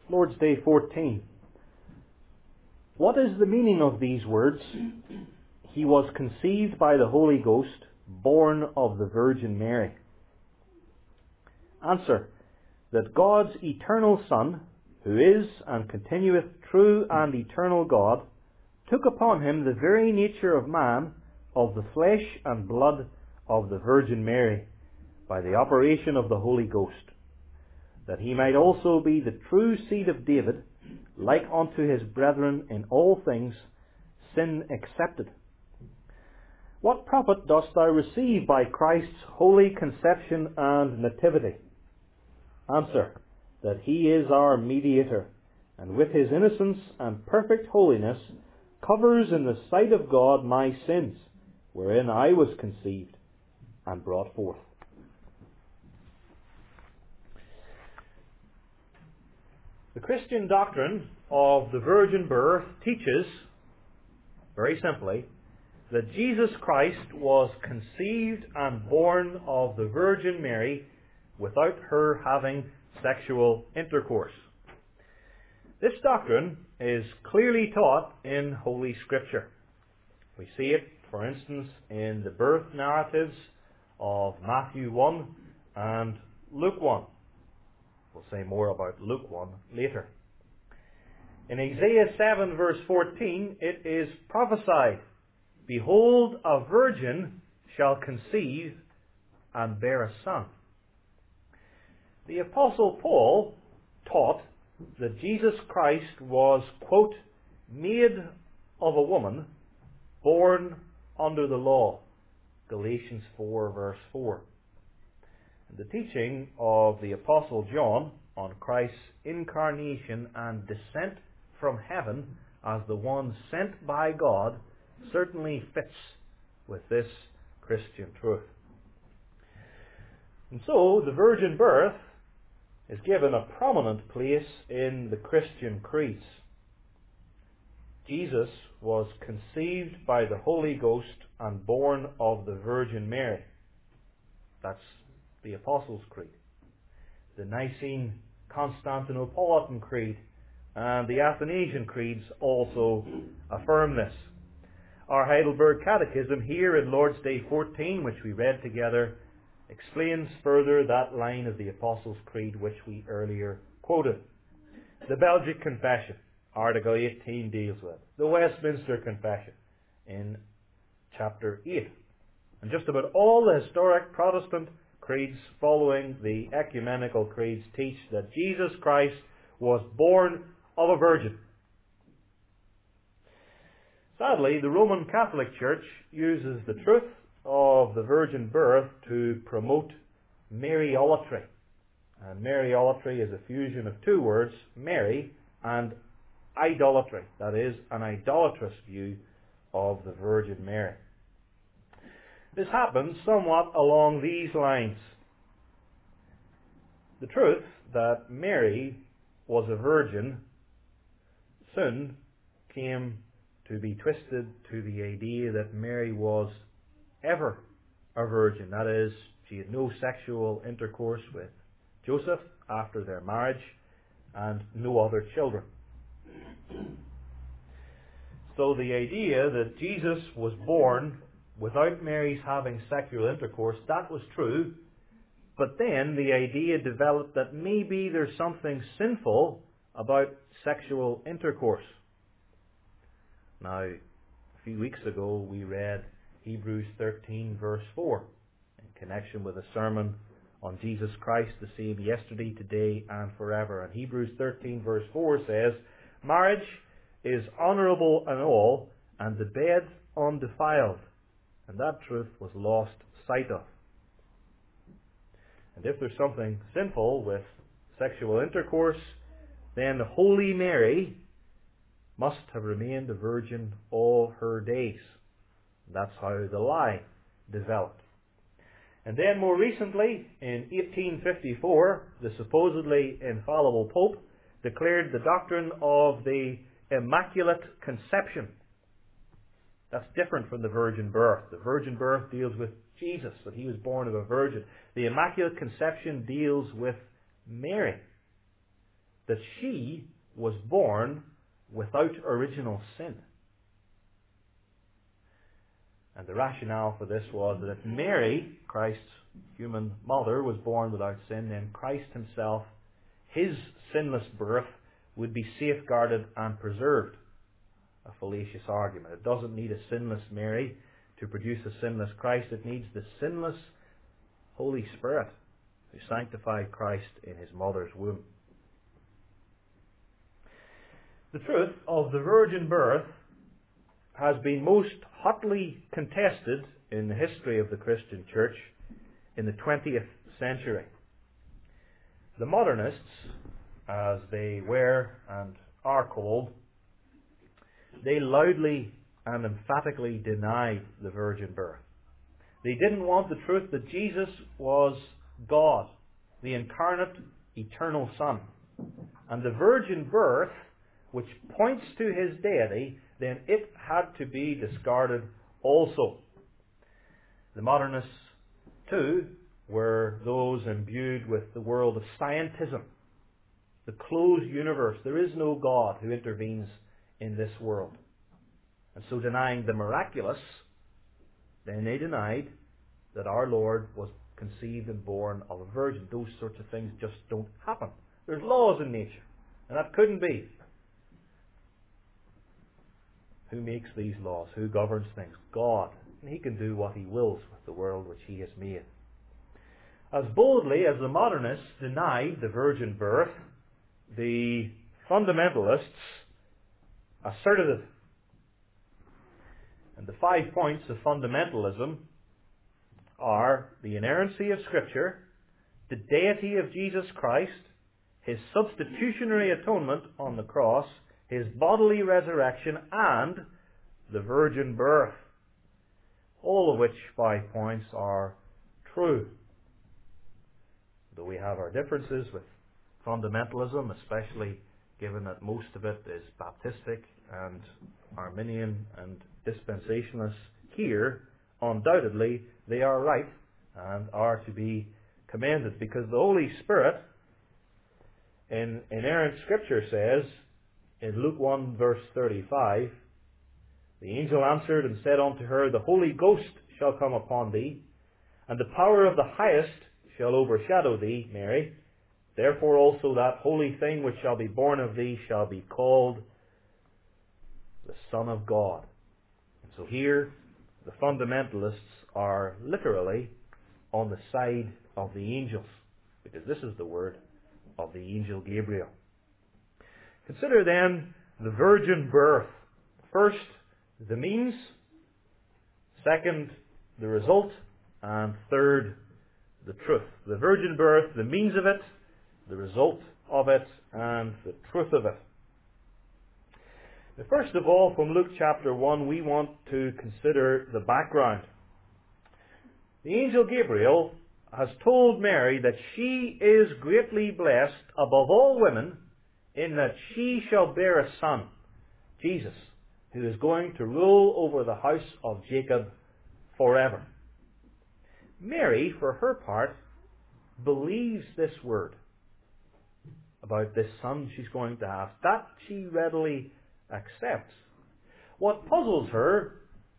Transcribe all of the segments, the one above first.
Lord's Day 14. What is the meaning of these words? He was conceived by the Holy Ghost, born of the Virgin Mary. Answer: that God's eternal Son, who is and continueth true and eternal God, took upon him the very nature of man, of the flesh and blood of the Virgin Mary, by the operation of the Holy Ghost, that he might also be the true seed of David, like unto his brethren in all things, sin excepted. What profit dost thou receive by Christ's holy conception and nativity? Answer: that he is our mediator, and with his innocence and perfect holiness covers in the sight of God my sins, wherein I was conceived and brought forth. The Christian doctrine of the virgin birth teaches, very simply, that Jesus Christ was conceived and born of the Virgin Mary without her having sexual intercourse. This doctrine is clearly taught in Holy Scripture. We see it, for instance, in the birth narratives of Matthew 1 and Luke 1. We'll say more about Luke 1 later. In Isaiah 7 verse 14, it is prophesied, "Behold, a virgin shall conceive and bear a son." The Apostle Paul taught that Jesus Christ was, quote, "made of a woman, born under the law." Galatians 4 verse 4. The teaching of the Apostle John on Christ's incarnation and descent from heaven as the one sent by God certainly fits with this Christian truth. And so the virgin birth is given a prominent place in the Christian creeds. Jesus was conceived by the Holy Ghost and born of the Virgin Mary. That's the Apostles' Creed. The Nicene Constantinopolitan Creed and the Athanasian Creeds also affirm this. Our Heidelberg Catechism here in Lord's Day 14, which we read together, explains further that line of the Apostles' Creed which we earlier quoted. The Belgic Confession, Article 18, deals with the Westminster Confession in Chapter 8. And just about all the historic Protestant creeds following the ecumenical creeds teach that Jesus Christ was born of a virgin. Sadly, the Roman Catholic Church uses the truth of the virgin birth to promote Mariolatry. And Mariolatry is a fusion of two words, Mary and idolatry. That is, an idolatrous view of the Virgin Mary. This happens somewhat along these lines. The truth that Mary was a virgin soon came to be twisted to the idea that Mary was ever a virgin. That is, she had no sexual intercourse with Joseph after their marriage and no other children. So the idea that Jesus was born without Mary's having sexual intercourse, that was true. But then the idea developed that maybe there's something sinful about sexual intercourse. Now, a few weeks ago we read Hebrews 13 verse 4 in connection with a sermon on Jesus Christ, the same yesterday, today and forever. And Hebrews 13 verse 4 says, "Marriage is honourable in all, and the bed undefiled." And that truth was lost sight of. And if there's something sinful with sexual intercourse, then Holy Mary must have remained a virgin all her days. That's how the lie developed. And then more recently, in 1854, the supposedly infallible Pope declared the doctrine of the Immaculate Conception. That's different from the virgin birth. The virgin birth deals with Jesus, that he was born of a virgin. The Immaculate Conception deals with Mary. that she was born without original sin. And the rationale for this was that if Mary, Christ's human mother, was born without sin, then Christ himself, his sinless birth, would be safeguarded and preserved. A fallacious argument. It doesn't need a sinless Mary to produce a sinless Christ. It needs the sinless Holy Spirit who sanctified Christ in his mother's womb. The truth of the virgin birth has been most hotly contested in the history of the Christian church in the 20th century. The modernists, as they were and are called, they loudly and emphatically denied the virgin birth. They didn't want the truth that Jesus was God, the incarnate, eternal Son. And the virgin birth, which points to his deity, then it had to be discarded also. The modernists, too, were those imbued with the world of scientism, the closed universe. There is no God who intervenes in this world. And so denying the miraculous, then they denied that our Lord was conceived and born of a virgin. Those sorts of things just don't happen. There's laws in nature, and that couldn't be. Who makes these laws? Who governs things? God. And he can do what he wills with the world which he has made. As boldly as the modernists denied the virgin birth, the fundamentalists asserted it. And the 5 points of fundamentalism are the inerrancy of Scripture, the deity of Jesus Christ, his substitutionary atonement on the cross, his bodily resurrection, and the virgin birth. All of which 5 points are true. Though we have our differences with fundamentalism, especially given that most of it is Baptistic and Arminian and dispensationalist, here, undoubtedly, they are right and are to be commended, because the Holy Spirit in inerrant Scripture says, in Luke 1 verse 35, the angel answered and said unto her, the Holy Ghost shall come upon thee, and the power of the highest shall overshadow thee, Mary. Therefore also that holy thing which shall be born of thee shall be called the Son of God. And so here, the fundamentalists are literally on the side of the angels, because this is the word of the angel Gabriel. Consider then the virgin birth. First, the means. Second, the result. And third, the truth. The virgin birth, the means of it, the result of it, and the truth of it. Now, first of all, from Luke chapter 1, we want to consider the background. The angel Gabriel has told Mary that she is greatly blessed above all women, in that she shall bear a son, Jesus, who is going to rule over the house of Jacob forever. Mary, for her part, believes this word about this son she's going to have. That she readily accepts. What puzzles her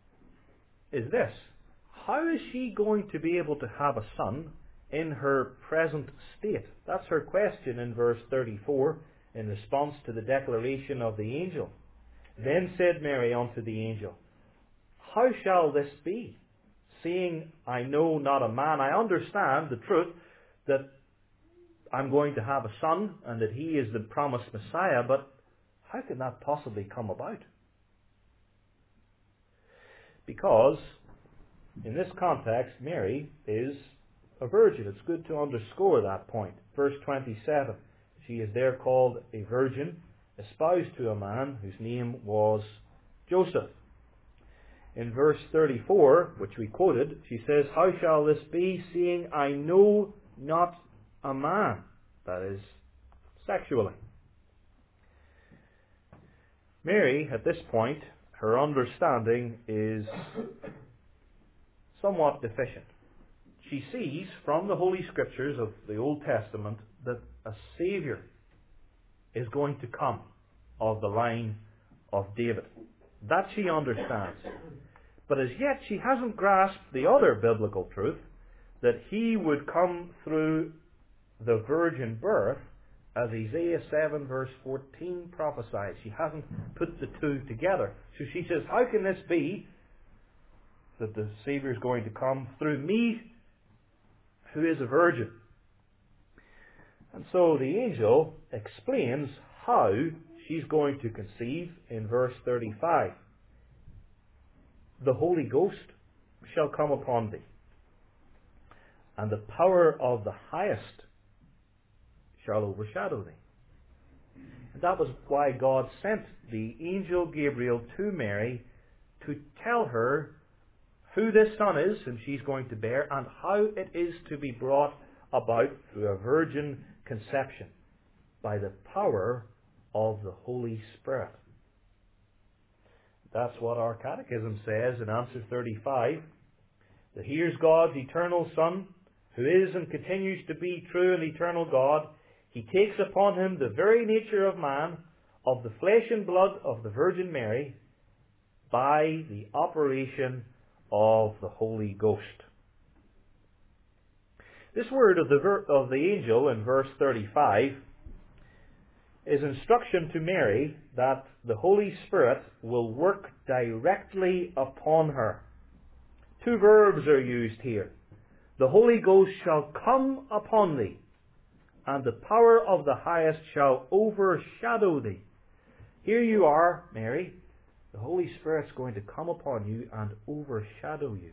is this: how is she going to be able to have a son in her present state? That's her question in verse 34 in response to the declaration of the angel. Then said Mary unto the angel, how shall this be, seeing I know not a man? I understand the truth that I'm going to have a son and that he is the promised Messiah, but how can that possibly come about? Because in this context, Mary is a virgin. It's good to underscore that point. Verse 27, she is there called a virgin, espoused to a man whose name was Joseph. In verse 34, which we quoted, she says, how shall this be, seeing I know not a man? That is, sexually. Mary, at this point, her understanding is somewhat deficient. She sees from the Holy Scriptures of the Old Testament that a Saviour is going to come of the line of David. That she understands. But as yet she hasn't grasped the other biblical truth, that he would come through the virgin birth, as Isaiah 7 verse 14 prophesies. She hasn't put the two together. So she says, how can this be that the Saviour is going to come through me, who is a virgin? And so the angel explains how she's going to conceive in verse 35. The Holy Ghost shall come upon thee, and the power of the Highest shall overshadow thee. And that was why God sent the angel Gabriel to Mary to tell her who this son is, whom she's going to bear, and how it is to be brought about through a virgin conception by the power of the Holy Spirit. That's what our catechism says in answer 35. That here's God's eternal Son, who is and continues to be true and eternal God. He takes upon him the very nature of man, of the flesh and blood of the Virgin Mary, by the operation of the Holy Ghost. This word of the angel in verse 35 is instruction to Mary that the Holy Spirit will work directly upon her. Two verbs are used here. The Holy Ghost shall come upon thee, and the power of the Highest shall overshadow thee. Here you are, Mary. The Holy Spirit's going to come upon you and overshadow you.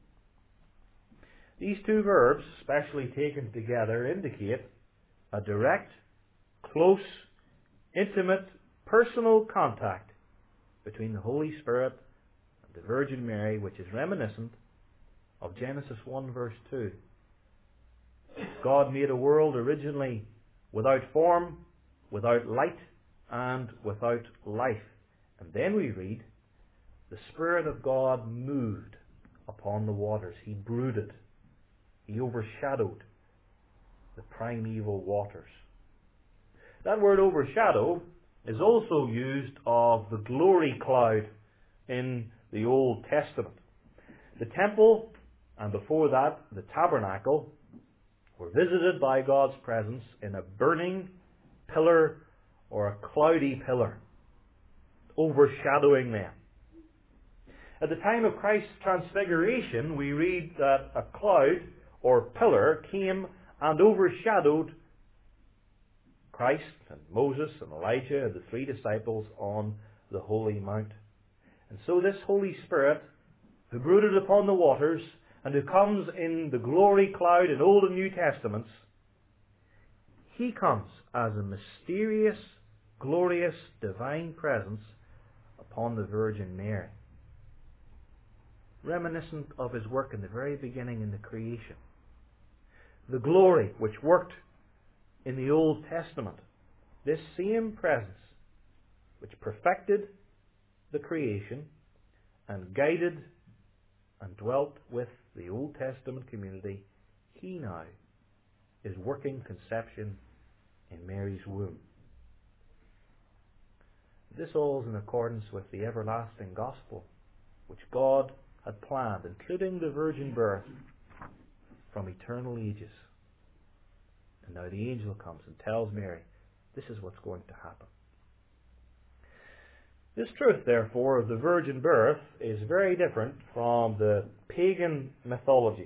These two verbs, especially taken together, indicate a direct, close, intimate, personal contact between the Holy Spirit and the Virgin Mary, which is reminiscent of Genesis 1 verse 2. God made a world originally without form, without light, and without life. And then we read, the Spirit of God moved upon the waters. He brooded. He overshadowed the primeval waters. That word overshadow is also used of the glory cloud in the Old Testament. The temple, and before that the tabernacle, were visited by God's presence in a burning pillar or a cloudy pillar, overshadowing them. At the time of Christ's transfiguration, we read that a cloud or pillar came and overshadowed Christ and Moses and Elijah and the three disciples on the Holy Mount. And so this Holy Spirit, who brooded upon the waters and who comes in the glory cloud in Old and New Testaments, he comes as a mysterious, glorious, divine presence upon the Virgin Mary, reminiscent of his work in the very beginning in the creation. The glory which worked in the Old Testament, this same presence which perfected the creation and guided and dwelt with the Old Testament community, he now is working conception in Mary's womb. This all is in accordance with the everlasting gospel which God had planned, including the virgin birth from eternal ages. And now the angel comes and tells Mary, this is what's going to happen. This truth, therefore, of the virgin birth is very different from the pagan mythologies,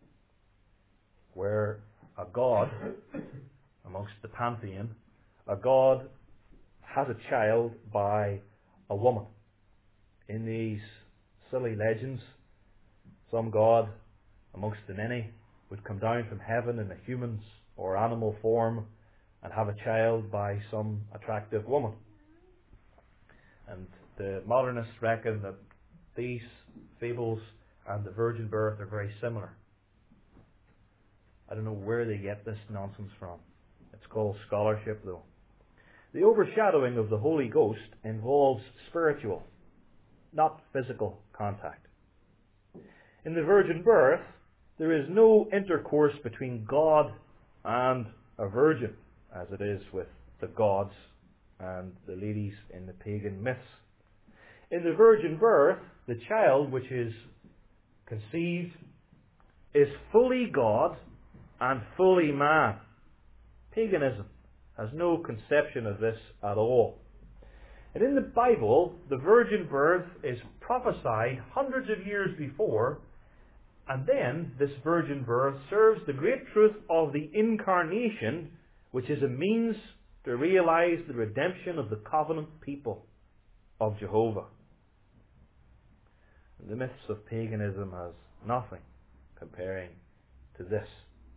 where a god, amongst the pantheon, a god has a child by a woman. In these silly legends, some god amongst the many would come down from heaven in a human or animal form and have a child by some attractive woman. And the modernists reckon that these fables and the virgin birth are very similar. I don't know where they get this nonsense from. It's called scholarship, though. The overshadowing of the Holy Ghost involves spiritual, not physical contact. In the virgin birth, there is no intercourse between God and a virgin, as it is with the gods and the ladies in the pagan myths. In the virgin birth, the child which is conceived is fully God and fully man. Paganism has no conception of this at all. And in the Bible, the virgin birth is prophesied hundreds of years before, and then this virgin birth serves the great truth of the incarnation, which is a means to realize the redemption of the covenant people of Jehovah. The myths of paganism has nothing comparing to this.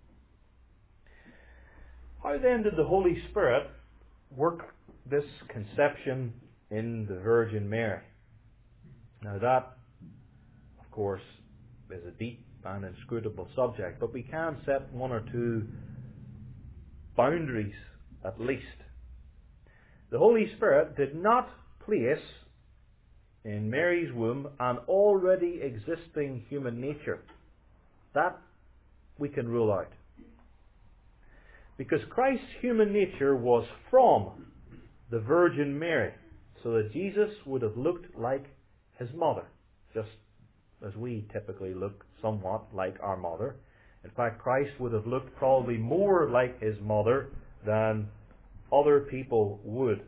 How then did the Holy Spirit work this conception in the Virgin Mary? Now that, of course, is a deep and inscrutable subject, but we can set one or two boundaries at least. The Holy Spirit did not place in Mary's womb an already existing human nature. That we can rule out. Because Christ's human nature was from the Virgin Mary, so that Jesus would have looked like his mother, just as we typically look somewhat like our mother. In fact, Christ would have looked probably more like his mother than other people would.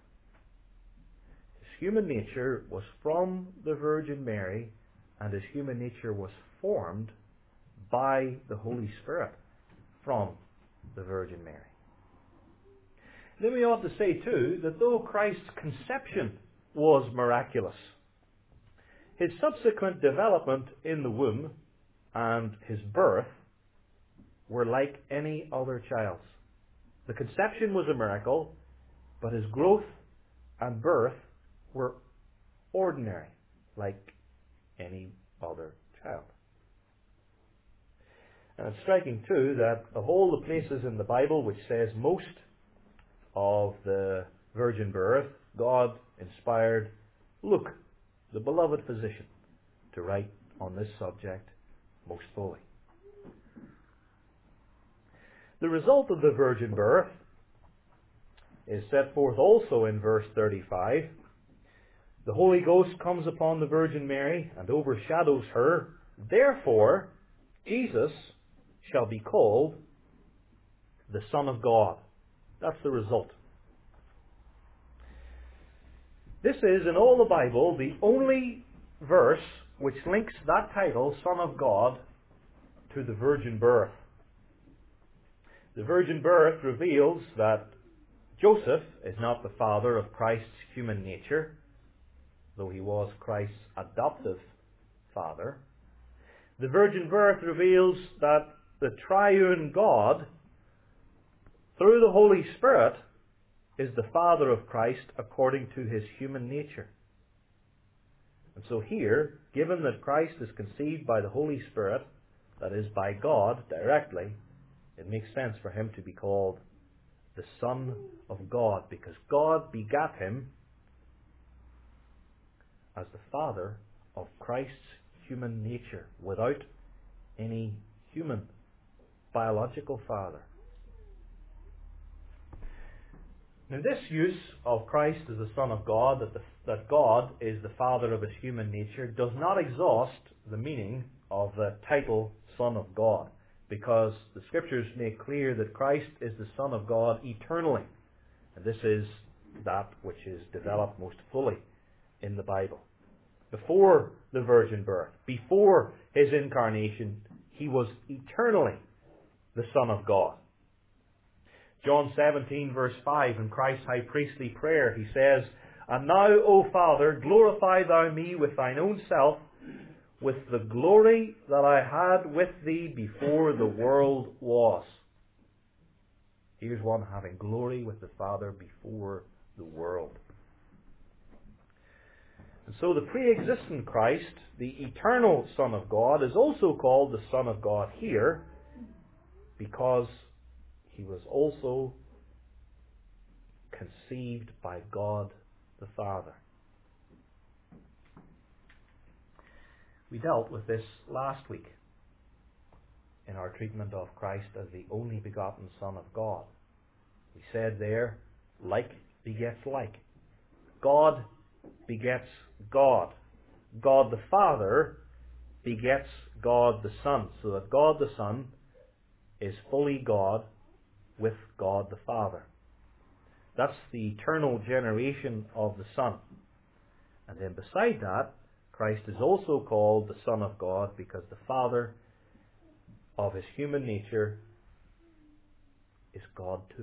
His human nature was from the Virgin Mary, and his human nature was formed by the Holy Spirit from the Virgin Mary. Then we ought to say too that though Christ's conception was miraculous, his subsequent development in the womb and his birth were like any other child's. The conception was a miracle, but his growth and birth were ordinary, like any other child. And it's striking too that of all the places in the Bible which says most of the virgin birth, God inspired Luke, the beloved physician, to write on this subject most fully. The result of the virgin birth is set forth also in verse 35. The Holy Ghost comes upon the Virgin Mary and overshadows her. Therefore, Jesus shall be called the Son of God. That's the result. This is, in all the Bible, the only verse which links that title, Son of God, to the virgin birth. The virgin birth reveals that Joseph is not the father of Christ's human nature, though he was Christ's adoptive father. The virgin birth reveals that the triune God, through the Holy Spirit, is the Father of Christ according to his human nature. And so here, given that Christ is conceived by the Holy Spirit, that is, by God directly, it makes sense for him to be called the Son of God, because God begat him as the Father of Christ's human nature, without any human biological father. Now, this use of Christ as the Son of God, that God is the Father of his human nature, does not exhaust the meaning of the title Son of God, because the Scriptures make clear that Christ is the Son of God eternally. And this is that which is developed most fully in the Bible. Before the virgin birth, before his incarnation, he was eternally the Son of God. John 17 verse 5, in Christ's high priestly prayer, he says, "And now, O Father, glorify thou me with thine own self, with the glory that I had with thee before the world was." Here's one having glory with the Father before the world. And so the pre-existent Christ, the eternal Son of God, is also called the Son of God here, because he was also conceived by God the Father. We dealt with this last week in our treatment of Christ as the only begotten Son of God. We said there, like begets like. God begets God. God the Father begets God the Son, so that God the Son is fully God with God the Father. That's the eternal generation of the Son. And then beside that, Christ is also called the Son of God because the Father of his human nature is God too.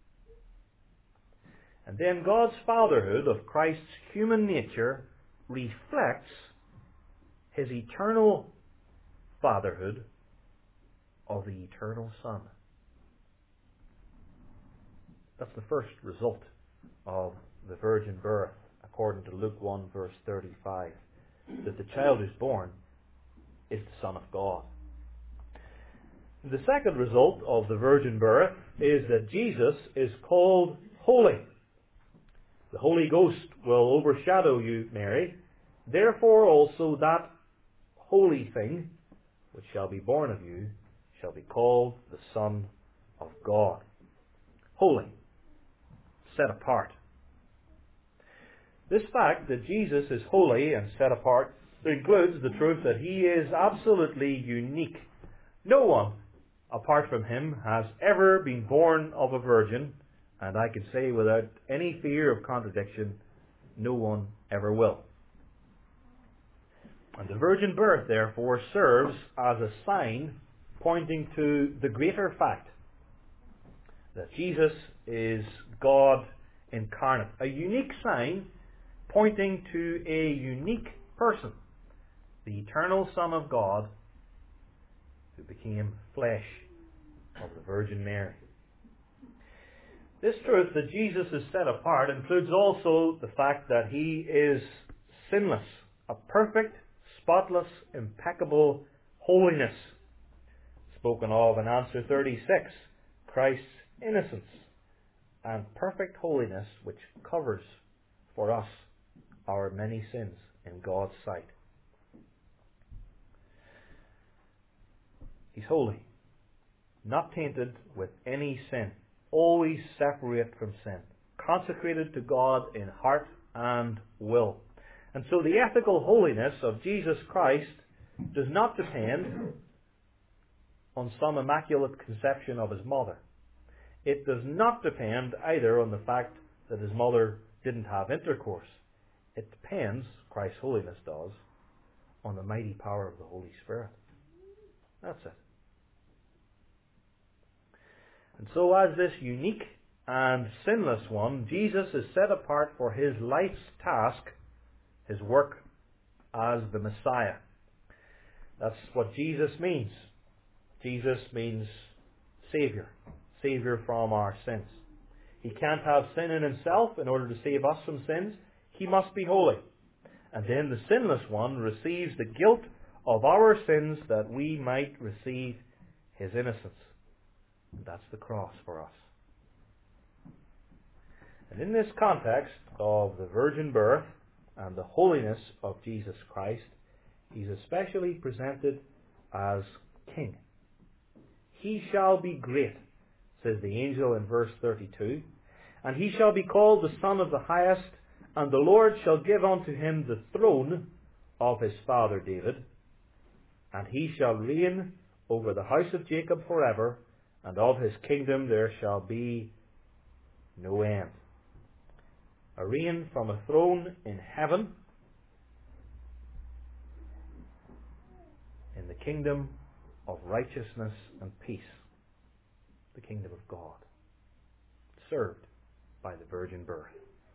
And then God's fatherhood of Christ's human nature reflects his eternal fatherhood of the eternal Son. That's the first result of the virgin birth, according to Luke 1 verse 35. That the child who's born is the Son of God. The second result of the virgin birth is that Jesus is called holy. The Holy Ghost will overshadow you, Mary. Therefore also that holy thing which shall be born of you shall be called the Son of God. Holy. Set apart. This fact that Jesus is holy and set apart includes the truth that he is absolutely unique. No one apart from him has ever been born of a virgin, and I can say without any fear of contradiction, no one ever will. And the virgin birth, therefore, serves as a sign pointing to the greater fact that Jesus is God incarnate. A unique sign pointing to a unique person, the eternal Son of God, who became flesh of the Virgin Mary. This truth that Jesus is set apart includes also the fact that he is sinless, a perfect, spotless, impeccable holiness, spoken of in answer 36, Christ's innocence and perfect holiness which covers for us our many sins in God's sight. He's holy, not tainted with any sin, always separate from sin, consecrated to God in heart and will. And so the ethical holiness of Jesus Christ does not depend on some immaculate conception of his mother. It does not depend either on the fact that his mother didn't have intercourse. It depends, Christ's holiness does, on the mighty power of the Holy Spirit. That's it. And so as this unique and sinless one, Jesus is set apart for his life's task, his work as the Messiah. That's what Jesus means. Jesus means Saviour. Saviour from our sins. He can't have sin in himself in order to save us from sins. He must be holy. And then the sinless one receives the guilt of our sins that we might receive his innocence. And that's the cross for us. And in this context of the virgin birth and the holiness of Jesus Christ, he's especially presented as King. He shall be great, says the angel in verse 32, and he shall be called the Son of the Highest, and the Lord shall give unto him the throne of his father David, and he shall reign over the house of Jacob forever, and of his kingdom there shall be no end. A reign from a throne in heaven, in the kingdom of righteousness and peace, the kingdom of God, served by the virgin birth.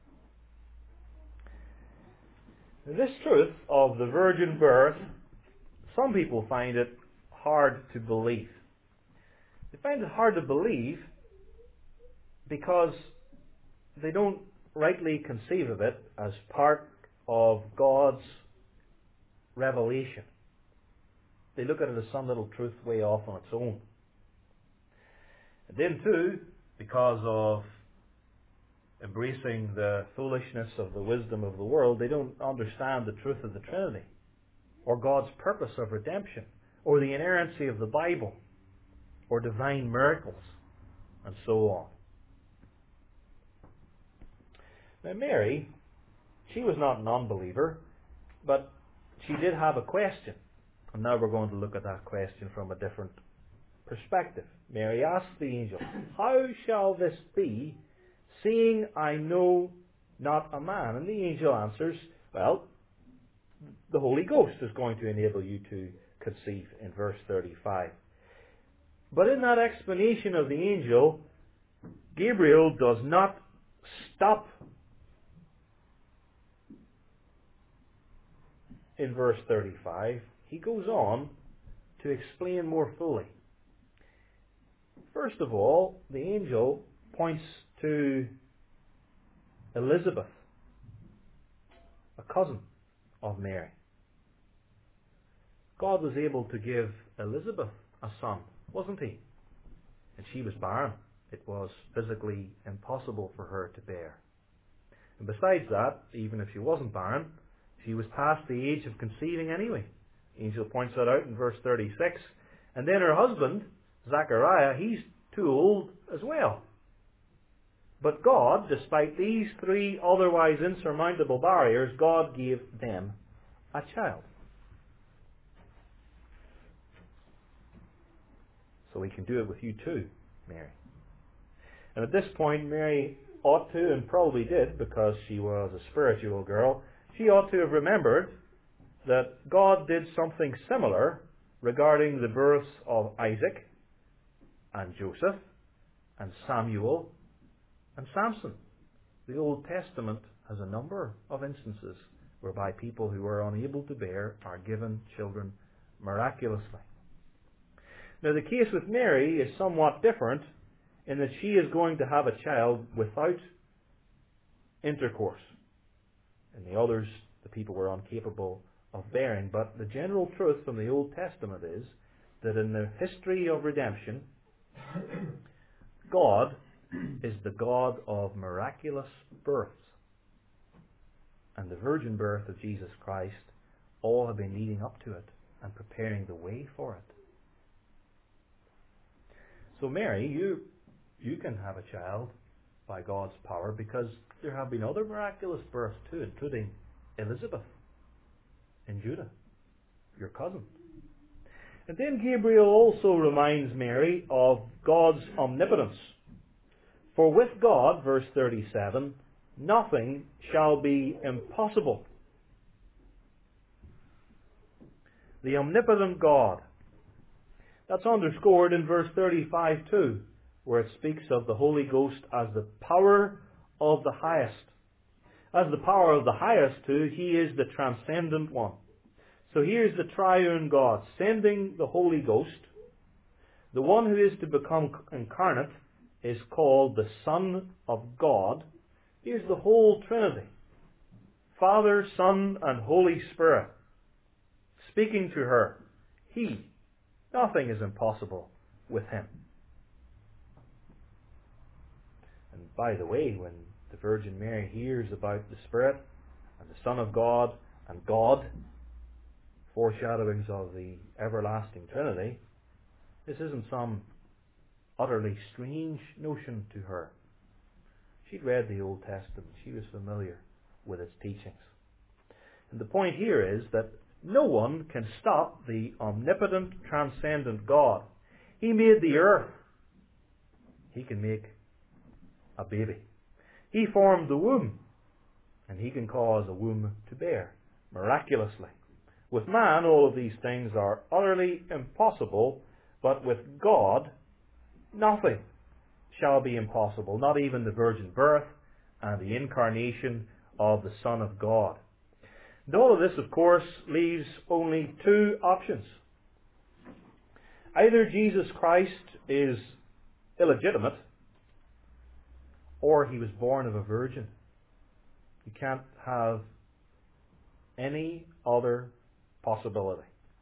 Now, this truth of the virgin birth, some people find it hard to believe. They find it hard to believe because they don't rightly conceive of it as part of God's revelation. They look at it as some little truth way off on its own. And then too, because of embracing the foolishness of the wisdom of the world, they don't understand the truth of the Trinity, or God's purpose of redemption, or the inerrancy of the Bible, or divine miracles, and so on. Now Mary, she was not an unbeliever, but she did have a question. And now we're going to look at that question from a different perspective. Mary asked the angel, "How shall this be, seeing I know not a man?" And the angel answers, well, the Holy Ghost is going to enable you to conceive, in verse 35. But in that explanation of the angel, Gabriel does not stop in verse 35. He goes on to explain more fully. First of all, the angel points to Elizabeth, a cousin of Mary. God was able to give Elizabeth a son, wasn't he? And she was barren. It was physically impossible for her to bear. And besides that, even if she wasn't barren, she was past the age of conceiving anyway. The angel points that out in verse 36. And then her husband, Zechariah, he's too old as well. But God, despite these three otherwise insurmountable barriers, God gave them a child. So He can do it with you too, Mary. And at this point, Mary ought to, and probably did, because she was a spiritual girl, she ought to have remembered that God did something similar regarding the births of Isaac and Joseph and Samuel and Samson. The Old Testament has a number of instances whereby people who were unable to bear are given children miraculously. Now the case with Mary is somewhat different in that she is going to have a child without intercourse. In the others, the people were incapable of bearing. But the general truth from the Old Testament is that in the history of redemption, God is the God of miraculous births. And the virgin birth of Jesus Christ, all have been leading up to it and preparing the way for it. So Mary, you can have a child by God's power, because there have been other miraculous births too, including Elizabeth in Judah, your cousin. And then Gabriel also reminds Mary of God's omnipotence. For with God, verse 37, nothing shall be impossible. The omnipotent God. That's underscored in verse 35 too, where it speaks of the Holy Ghost as the power of the highest. As the power of the highest too, He is the transcendent one. So here's the triune God sending the Holy Ghost. The one who is to become incarnate is called the Son of God. Here's the whole Trinity. Father, Son, and Holy Spirit speaking to her. Nothing is impossible with Him. And by the way, when the Virgin Mary hears about the Spirit and the Son of God and God, foreshadowings of the everlasting Trinity, this isn't some utterly strange notion to her. She'd read the Old Testament. She was familiar with its teachings. And the point here is that no one can stop the omnipotent, transcendent God. He made the earth. He can make a baby. He formed the womb, and He can cause a womb to bear miraculously. With man, all of these things are utterly impossible, but with God, nothing shall be impossible, not even the virgin birth and the incarnation of the Son of God. And all of this, of course, leaves only two options. Either Jesus Christ is illegitimate, or He was born of a virgin. You can't have any other possibility.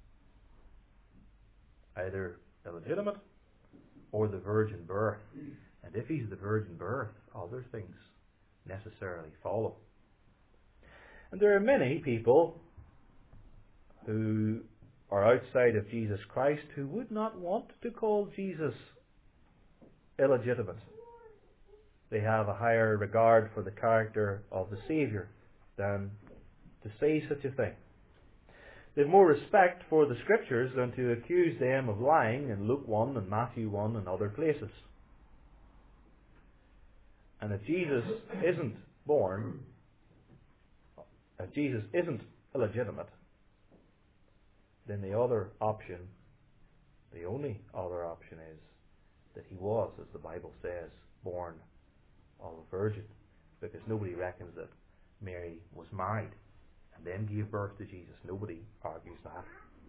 Either illegitimate or the virgin birth. And if He's the virgin birth, other things necessarily follow. And there are many people who are outside of Jesus Christ who would not want to call Jesus illegitimate. They have a higher regard for the character of the Saviour than to say such a thing. They have more respect for the Scriptures than to accuse them of lying in Luke 1 and Matthew 1 and other places. And if Jesus isn't born, if Jesus isn't illegitimate, then the other option, the only other option, is that he was, as the Bible says, born of a virgin, because nobody reckons that Mary was married and then gave birth to Jesus. Nobody argues that.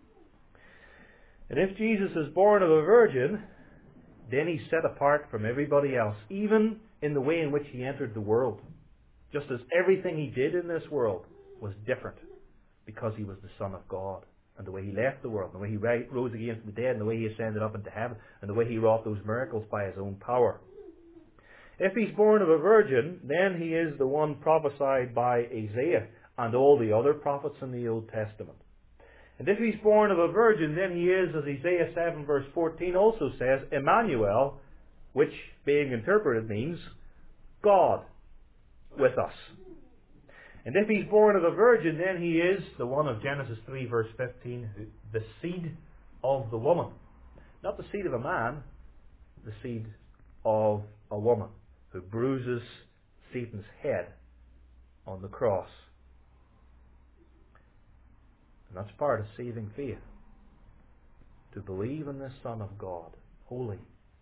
And if Jesus is born of a virgin, then he's set apart from everybody else, even in the way in which he entered the world. Just as everything he did in this world was different, because he was the Son of God. And the way he left the world, and the way he rose again from the dead, and the way he ascended up into heaven, and the way he wrought those miracles by his own power. If he's born of a virgin, then he is the one prophesied by Isaiah and all the other prophets in the Old Testament. And if he's born of a virgin, then he is, as Isaiah 7 verse 14 also says, Emmanuel, which, being interpreted, means God with us. And if he's born of a virgin, then he is the one of Genesis 3 verse 15, the seed of the woman. Not the seed of a man, the seed of a woman, who bruises Satan's head on the cross. And that's part of saving faith. To believe in this Son of God, holy,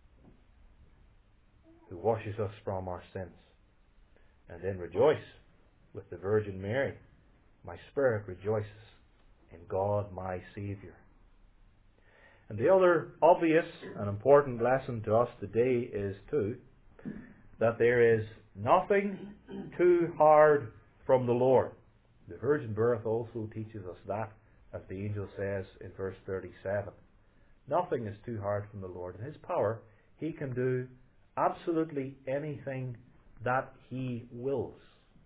who washes us from our sins. And then rejoice with the Virgin Mary. My spirit rejoices in God my Saviour. And the other obvious and important lesson to us today is too, that there is nothing too hard from the Lord. The virgin birth also teaches us that, as the angel says in verse 37. Nothing is too hard from the Lord. In his power, he can do absolutely anything that he wills.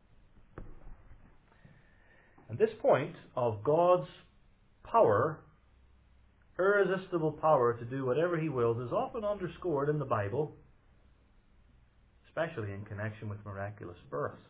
And this point of God's power, irresistible power to do whatever he wills, is often underscored in the Bible, especially in connection with miraculous births.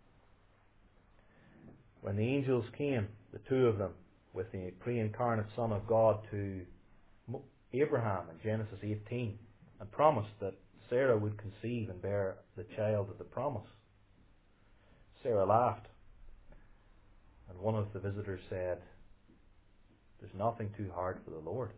When the angels came, the two of them, with the pre-incarnate Son of God to Abraham in Genesis 18, and promised that Sarah would conceive and bear the child of the promise, Sarah laughed. And one of the visitors said, "There's nothing too hard for the Lord."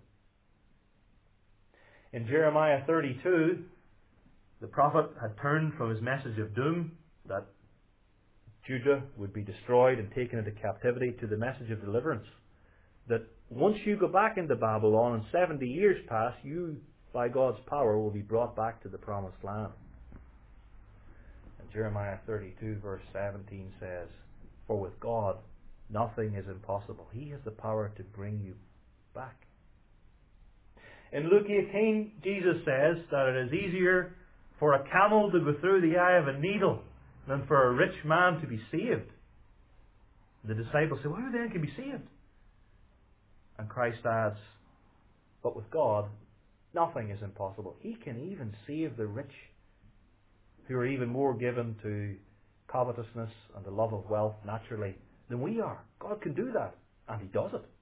In Jeremiah 32, the prophet had turned from his message of doom, that Judah would be destroyed and taken into captivity, to the message of deliverance. That once you go back into Babylon and 70 years pass, you, by God's power, will be brought back to the promised land. And Jeremiah 32 verse 17 says, "For with God nothing is impossible." He has the power to bring you back. In Luke 18, Jesus says that it is easier for a camel to go through the eye of a needle than for a rich man to be saved. The disciples say, "Well, who then can be saved?" And Christ adds, "But with God, nothing is impossible." He can even save the rich, who are even more given to covetousness and the love of wealth naturally than we are. God can do that, and he does it.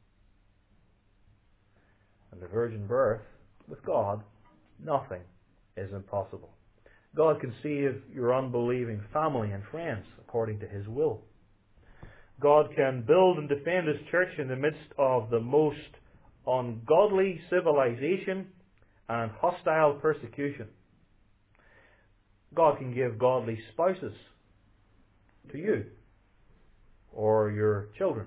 And the virgin birth, with God, nothing is impossible. God can save your unbelieving family and friends according to his will. God can build and defend his church in the midst of the most ungodly civilization and hostile persecution. God can give godly spouses to you or your children.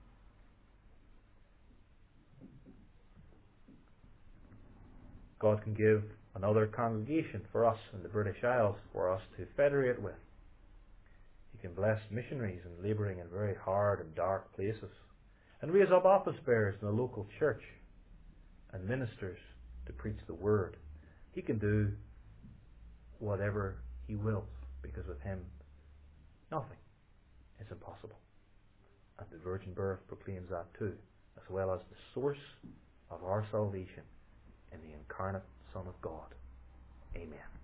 God can give another congregation for us in the British Isles for us to federate with. He can bless missionaries in labouring in very hard and dark places, and raise up office bearers in the local church and ministers to preach the word. He can do whatever he wills, because with him nothing is impossible. And the virgin birth proclaims that too, as well as the source of our salvation in the incarnate Son of God. Amen.